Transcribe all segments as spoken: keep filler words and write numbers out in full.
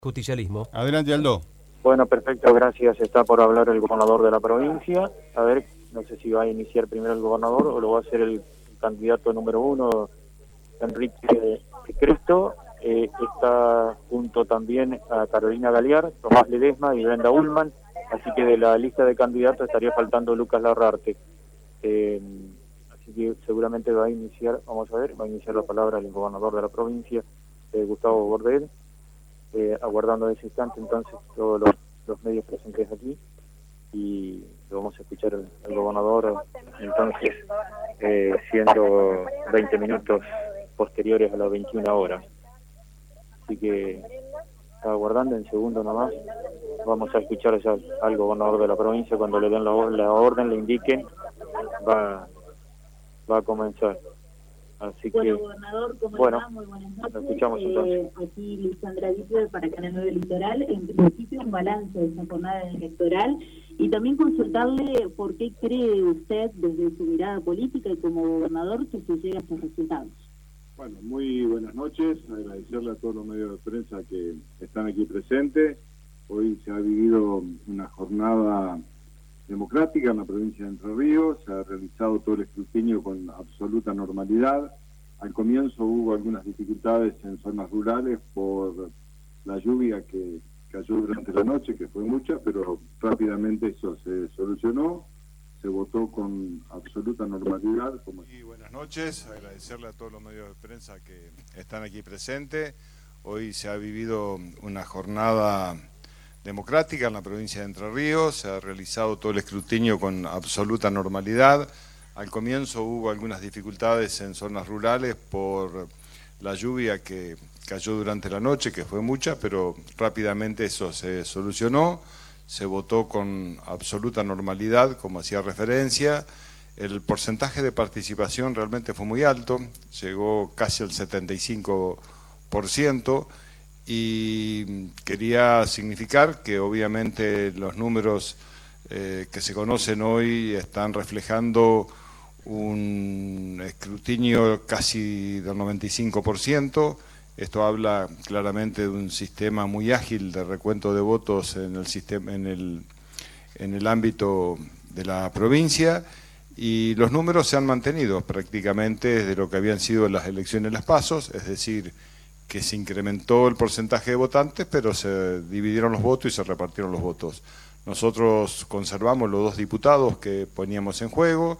Justicialismo. Adelante, Aldo. Bueno, perfecto, gracias. Está por hablar el gobernador de la provincia. A ver, no sé si va a iniciar primero el gobernador o lo va a hacer el candidato número uno, Enrique Cresto. Eh, está junto también a Carolina Galear, Tomás Ledesma y Brenda Ullman. Así que de la lista de candidatos estaría faltando Lucas Larrarte. Eh, así que seguramente va a iniciar, vamos a ver, va a iniciar la palabra el gobernador de la provincia, eh, Gustavo Bordel. Eh, aguardando ese instante entonces todos los, los medios presentes aquí y lo vamos a escuchar al, al gobernador entonces eh, siendo veinte minutos posteriores a las veintiuna horas, así que está aguardando. En segundo nomás vamos a escuchar ya al gobernador de la provincia. Cuando le den la, la orden, le indiquen, va, va a comenzar. Así bueno, que, gobernador, ¿cómo bueno, le va? Muy buenas noches. Lo escuchamos entonces. Eh, aquí Lisandra Víctor para Canal nueve Litoral. En principio, un balance de esta jornada electoral y también consultarle por qué cree usted, desde su mirada política y como gobernador, que se llega a estos resultados. Bueno, muy buenas noches. Agradecerle a todos los medios de prensa que están aquí presentes. Hoy se ha vivido una jornada democrática en la provincia de Entre Ríos, se ha realizado todo el escrutinio con absoluta normalidad. Al comienzo hubo algunas dificultades en zonas rurales por la lluvia que cayó durante la noche, que fue mucha, pero rápidamente eso se solucionó, se votó con absoluta normalidad. Como... Y buenas noches, agradecerle a todos los medios de prensa que están aquí presentes. Hoy se ha vivido una jornada democrática en la provincia de Entre Ríos, se ha realizado todo el escrutinio con absoluta normalidad. Al comienzo hubo algunas dificultades en zonas rurales por la lluvia que cayó durante la noche, que fue mucha, pero rápidamente eso se solucionó, se votó con absoluta normalidad, como hacía referencia. El porcentaje de participación realmente fue muy alto, llegó casi al setenta y cinco por ciento, y quería significar que obviamente los números eh, que se conocen hoy están reflejando un escrutinio casi del noventa y cinco por ciento. Esto habla claramente de un sistema muy ágil de recuento de votos en el sistema, en el, en el ámbito de la provincia, y los números se han mantenido prácticamente desde lo que habían sido las elecciones, las pasos, es decir, que se incrementó el porcentaje de votantes, pero se dividieron los votos y se repartieron los votos. Nosotros conservamos los dos diputados que poníamos en juego,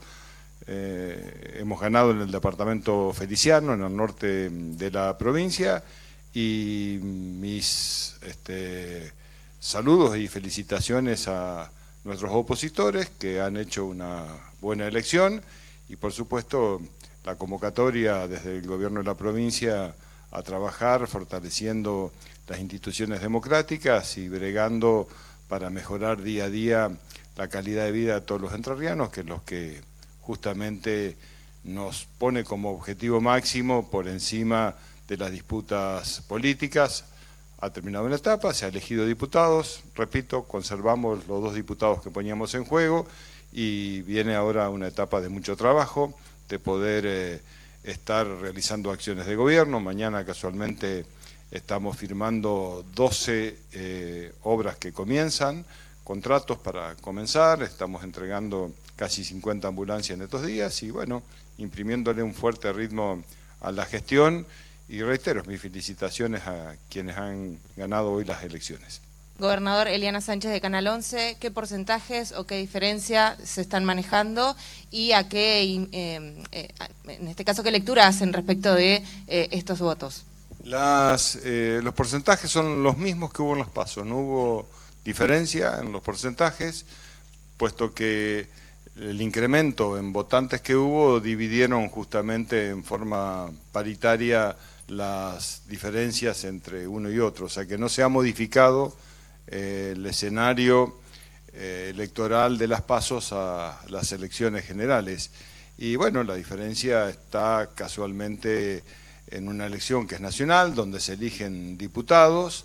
eh, hemos ganado en el departamento Feliciano, en el norte de la provincia, y mis este, saludos y felicitaciones a nuestros opositores que han hecho una buena elección, y por supuesto la convocatoria desde el gobierno de la provincia a trabajar fortaleciendo las instituciones democráticas y bregando para mejorar día a día la calidad de vida de todos los entrerrianos, que es lo que justamente nos pone como objetivo máximo por encima de las disputas políticas. Ha terminado una etapa, se ha elegido diputados, repito, conservamos los dos diputados que poníamos en juego, y viene ahora una etapa de mucho trabajo, de poder eh, estar realizando acciones de gobierno. Mañana casualmente estamos firmando doce eh, obras que comienzan, contratos para comenzar, estamos entregando casi cincuenta ambulancias en estos días y bueno, imprimiéndole un fuerte ritmo a la gestión, y reitero mis felicitaciones a quienes han ganado hoy las elecciones. Gobernador, Eliana Sánchez de Canal once, ¿qué porcentajes o qué diferencia se están manejando y a qué, eh, eh, en este caso, qué lectura hacen respecto de eh, estos votos? Las, eh, los porcentajes son los mismos que hubo en los pasos, no hubo diferencia en los porcentajes, puesto que el incremento en votantes que hubo dividieron justamente en forma paritaria las diferencias entre uno y otro, o sea que no se ha modificado eh, el escenario eh, electoral de las pasos a las elecciones generales. Y bueno, la diferencia está casualmente en una elección que es nacional, donde se eligen diputados,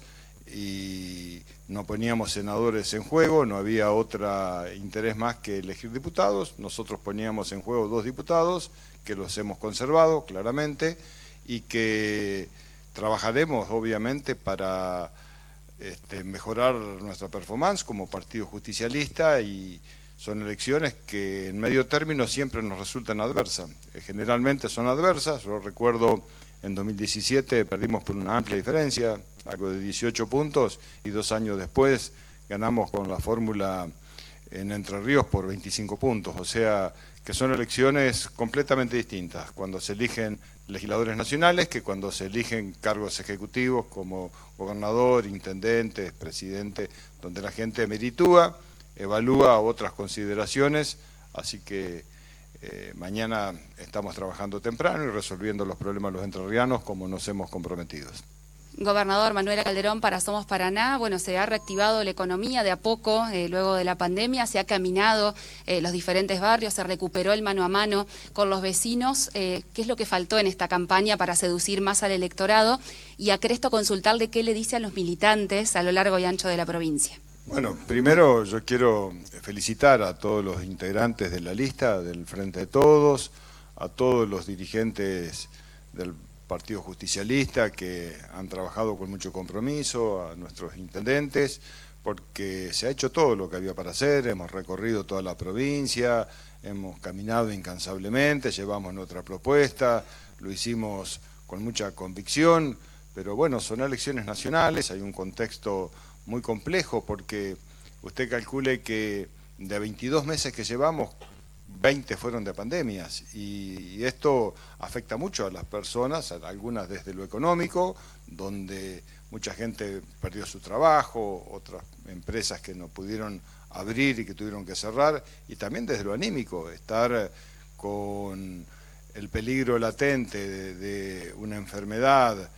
y no poníamos senadores en juego, no había otro interés más que elegir diputados. Nosotros poníamos en juego dos diputados, que los hemos conservado claramente, y que trabajaremos obviamente para este, mejorar nuestra performance como partido justicialista, y son elecciones que en medio término siempre nos resultan adversas. Generalmente son adversas. Yo recuerdo en dos mil diecisiete perdimos por una amplia diferencia, algo de dieciocho puntos, y dos años después ganamos con la fórmula en Entre Ríos por veinticinco puntos. O sea que son elecciones completamente distintas cuando se eligen legisladores nacionales que cuando se eligen cargos ejecutivos como gobernador, intendente, presidente, donde la gente meritúa, evalúa otras consideraciones. Así que eh, mañana estamos trabajando temprano y resolviendo los problemas de los entrerrianos como nos hemos comprometido. Gobernador Manuela Calderón, para Somos Paraná, bueno, se ha reactivado la economía de a poco, eh, luego de la pandemia, se ha caminado eh, los diferentes barrios, se recuperó el mano a mano con los vecinos. Eh, ¿Qué es lo que faltó en esta campaña para seducir más al electorado? Y a Cresto consultarle qué le dice a los militantes a lo largo y ancho de la provincia. Bueno, primero yo quiero felicitar a todos los integrantes de la lista del Frente de Todos, a todos los dirigentes del Partido Justicialista que han trabajado con mucho compromiso, a nuestros intendentes, porque se ha hecho todo lo que había para hacer. Hemos recorrido toda la provincia, hemos caminado incansablemente, llevamos nuestra propuesta, lo hicimos con mucha convicción, pero bueno, son elecciones nacionales, hay un contexto muy complejo, porque usted calcule que de veintidós meses que llevamos, veinte fueron de pandemias, y esto afecta mucho a las personas, algunas desde lo económico, donde mucha gente perdió su trabajo, otras empresas que no pudieron abrir y que tuvieron que cerrar, y también desde lo anímico, estar con el peligro latente de, de una enfermedad,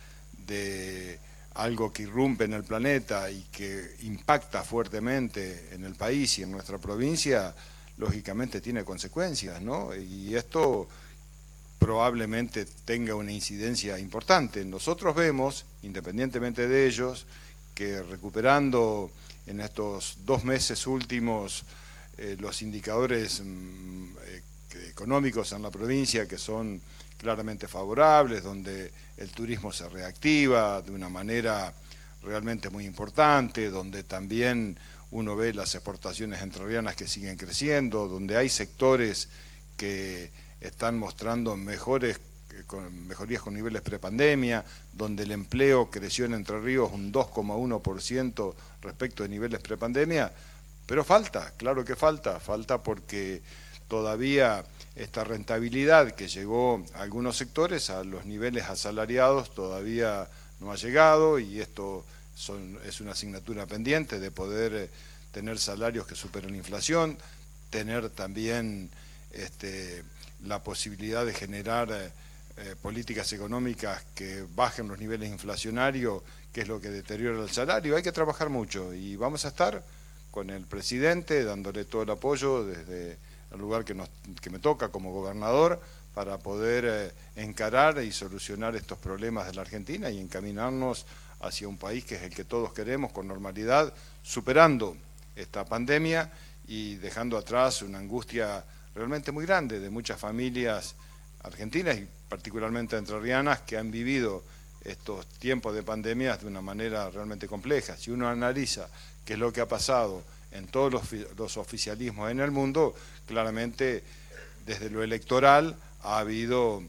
de algo que irrumpe en el planeta y que impacta fuertemente en el país y en nuestra provincia, lógicamente tiene consecuencias, ¿no? Y esto probablemente tenga una incidencia importante. Nosotros vemos, independientemente de ellos, que recuperando en estos dos meses últimos eh, los indicadores mm, eh, económicos en la provincia, que son claramente favorables, donde el turismo se reactiva de una manera realmente muy importante, donde también uno ve las exportaciones entrerrianas que siguen creciendo, donde hay sectores que están mostrando mejores, con mejorías con niveles prepandemia, donde el empleo creció en Entre Ríos un dos coma uno por ciento respecto de niveles prepandemia, pero falta, claro que falta, falta porque todavía esta rentabilidad que llegó a algunos sectores, a los niveles asalariados, todavía no ha llegado, y esto son, es una asignatura pendiente de poder tener salarios que superen la inflación, tener también este, la posibilidad de generar eh, políticas económicas que bajen los niveles inflacionarios, que es lo que deteriora el salario. Hay que trabajar mucho y vamos a estar con el presidente dándole todo el apoyo desde el lugar que, nos, que me toca como gobernador para poder eh, encarar y solucionar estos problemas de la Argentina y encaminarnos hacia un país que es el que todos queremos con normalidad, superando esta pandemia y dejando atrás una angustia realmente muy grande de muchas familias argentinas y particularmente entrerrianas que han vivido estos tiempos de pandemias de una manera realmente compleja. Si uno analiza qué es lo que ha pasado en todos los, los oficialismos en el mundo, claramente desde lo electoral ha habido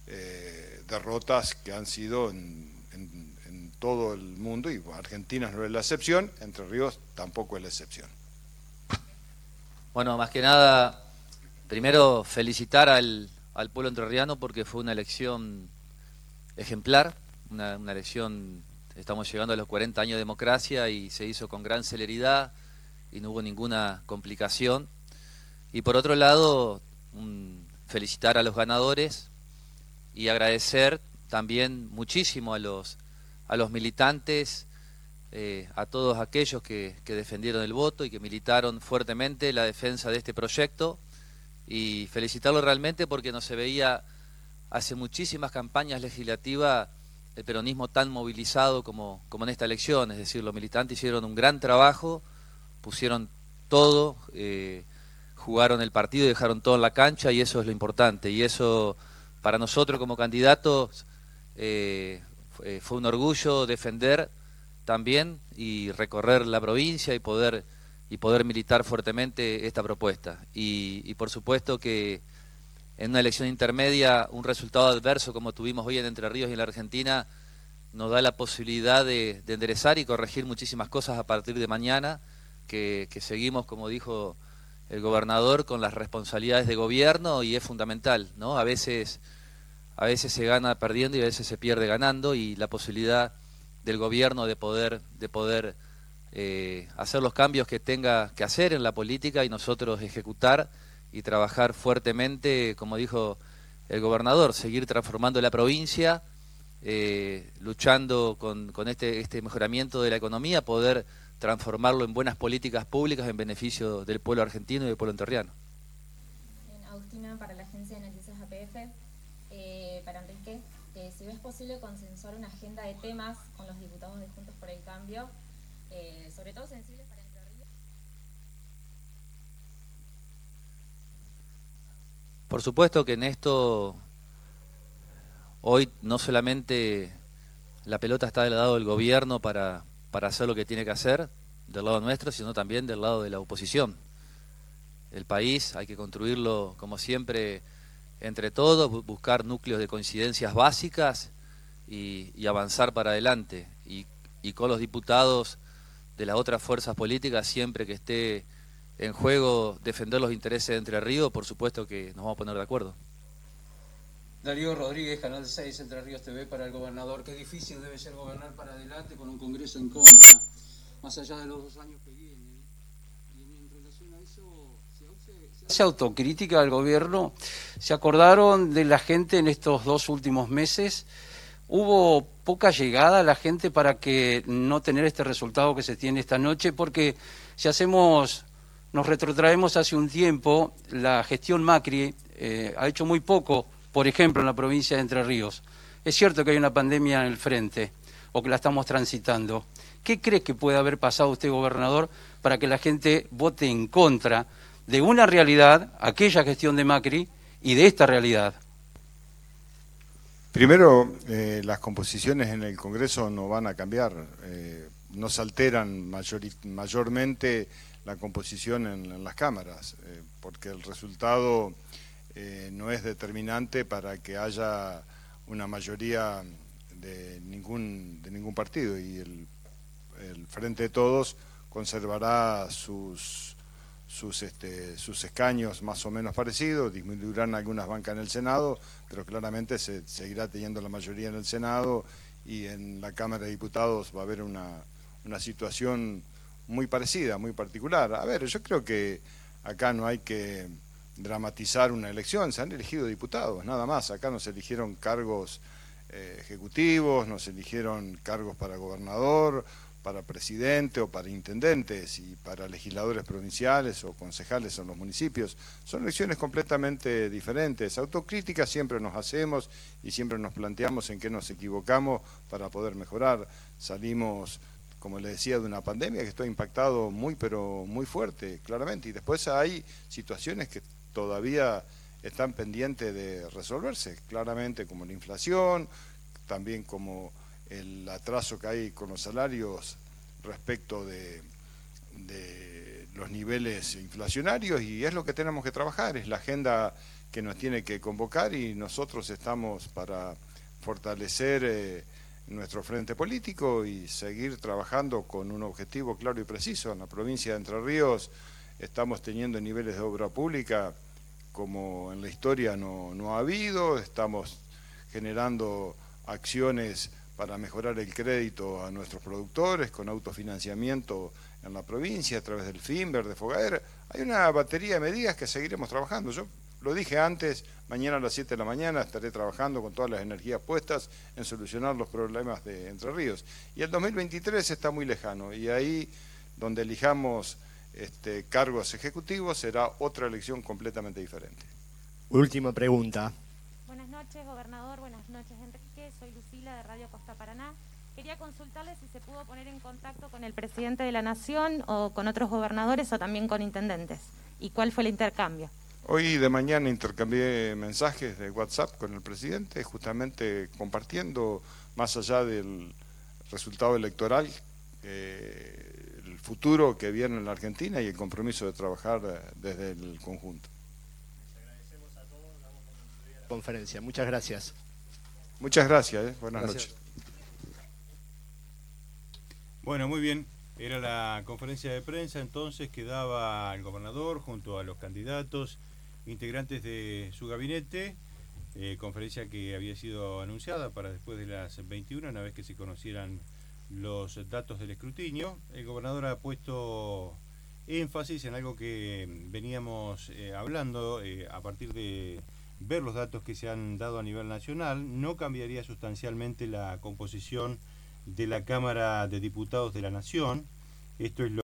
eh, derrotas que han sido en, en, en todo el mundo, y Argentina no es la excepción, Entre Ríos tampoco es la excepción. Bueno, más que nada, primero felicitar al, al pueblo entrerriano porque fue una elección ejemplar, una, una elección, estamos llegando a los cuarenta años de democracia y se hizo con gran celeridad y no hubo ninguna complicación. Y por otro lado, un, felicitar a los ganadores y agradecer también muchísimo a los, a los militantes, eh, a todos aquellos que, que defendieron el voto y que militaron fuertemente la defensa de este proyecto, y felicitarlo realmente porque no se veía hace muchísimas campañas legislativas el peronismo tan movilizado como, como en esta elección. Es decir, los militantes hicieron un gran trabajo, pusieron todo, eh, jugaron el partido y dejaron todo en la cancha, y eso es lo importante, y eso para nosotros como candidatos eh, fue un orgullo defender también y recorrer la provincia y poder, y poder militar fuertemente esta propuesta. Y, y por supuesto que en una elección intermedia un resultado adverso como tuvimos hoy en Entre Ríos y en la Argentina nos da la posibilidad de, de enderezar y corregir muchísimas cosas a partir de mañana, que, que seguimos, como dijo el gobernador, con las responsabilidades de gobierno, y es fundamental, ¿no? A veces, a veces se gana perdiendo y a veces se pierde ganando, y la posibilidad del gobierno de poder, de poder eh, hacer los cambios que tenga que hacer en la política y nosotros ejecutar y trabajar fuertemente, como dijo el gobernador, seguir transformando la provincia, eh, luchando con, con este, este mejoramiento de la economía, poder transformarlo en buenas políticas públicas en beneficio del pueblo argentino y del pueblo entrerriano. Agustina, para la agencia de noticias A P F, eh, para Enrique, eh, si ves posible consensuar una agenda de temas con los diputados de Juntos por el Cambio, eh, sobre todo sensibles para Entre Ríos. Por supuesto que en esto, hoy no solamente la pelota está del lado del gobierno para... para hacer lo que tiene que hacer del lado nuestro, sino también del lado de la oposición. El país hay que construirlo, como siempre, entre todos, bu buscar núcleos de coincidencias básicas y, y avanzar para adelante. Y, y con los diputados de las otras fuerzas políticas, siempre que esté en juego defender los intereses de Entre Ríos, por supuesto que nos vamos a poner de acuerdo. Darío Rodríguez, Canal seis, Entre Ríos T V, para el gobernador. Qué difícil debe ser gobernar para adelante con un Congreso en contra, más allá de los dos años que vienen. Y en relación a eso, ¿se hace, se hace autocrítica al gobierno? ¿Se acordaron de la gente en estos dos últimos meses? ¿Hubo poca llegada a la gente para que no tener este resultado que se tiene esta noche? Porque si hacemos, nos retrotraemos hace un tiempo, la gestión Macri eh, ha hecho muy poco. Por ejemplo, en la provincia de Entre Ríos. Es cierto que hay una pandemia en el frente, o que la estamos transitando. ¿Qué cree que puede haber pasado usted, gobernador, para que la gente vote en contra de una realidad, aquella gestión de Macri, y de esta realidad? Primero, eh, las composiciones en el Congreso no van a cambiar. Eh, no se alteran mayor, mayormente la composición en, en las cámaras, eh, porque el resultado... Eh, no es determinante para que haya una mayoría de ningún de ningún partido, y el, el Frente de Todos conservará sus sus este sus escaños más o menos parecidos, disminuirán algunas bancas en el Senado, pero claramente se seguirá teniendo la mayoría en el Senado, y en la Cámara de Diputados va a haber una, una situación muy parecida, muy particular. A ver, yo creo que acá no hay que dramatizar una elección, se han elegido diputados, nada más. Acá no se eligieron cargos eh, ejecutivos, no se eligieron cargos para gobernador, para presidente o para intendentes y para legisladores provinciales o concejales en los municipios. Son elecciones completamente diferentes. Autocrítica siempre nos hacemos y siempre nos planteamos en qué nos equivocamos para poder mejorar. Salimos, como le decía, de una pandemia que está impactado muy pero muy fuerte, claramente, y después hay situaciones que todavía están pendientes de resolverse, claramente, como la inflación, también como el atraso que hay con los salarios respecto de, de los niveles inflacionarios, y es lo que tenemos que trabajar, es la agenda que nos tiene que convocar, y nosotros estamos para fortalecer eh, nuestro frente político y seguir trabajando con un objetivo claro y preciso. En la provincia de Entre Ríos estamos teniendo niveles de obra pública como en la historia no, no ha habido, estamos generando acciones para mejorar el crédito a nuestros productores con autofinanciamiento en la provincia a través del FIMBER, de Fogaer. Hay una batería de medidas que seguiremos trabajando. Yo lo dije antes, mañana a las siete de la mañana estaré trabajando con todas las energías puestas en solucionar los problemas de Entre Ríos. Y el dos mil veintitrés está muy lejano, y ahí donde elijamos Este, cargos ejecutivos será otra elección completamente diferente. Última pregunta. Buenas noches, gobernador. Buenas noches, Enrique. Soy Lucila, de Radio Costa Paraná. Quería consultarle si se pudo poner en contacto con el presidente de la Nación o con otros gobernadores o también con intendentes. ¿Y cuál fue el intercambio? Hoy de mañana intercambié mensajes de WhatsApp con el presidente, justamente compartiendo, más allá del resultado electoral, eh, el futuro que viene en la Argentina y el compromiso de trabajar eh, desde el conjunto. Les agradecemos a todos, damos por concluida la conferencia. Muchas gracias. Muchas gracias, eh. Buenas Gracias. noches. Bueno, muy bien. Era la conferencia de prensa entonces que daba el gobernador junto a los candidatos integrantes de su gabinete, eh, conferencia que había sido anunciada para después de las veintiuna, una vez que se conocieran los datos del escrutinio. El gobernador ha puesto énfasis en algo que veníamos eh, hablando eh, a partir de ver los datos que se han dado a nivel nacional. No cambiaría sustancialmente la composición de la Cámara de Diputados de la Nación. Esto es lo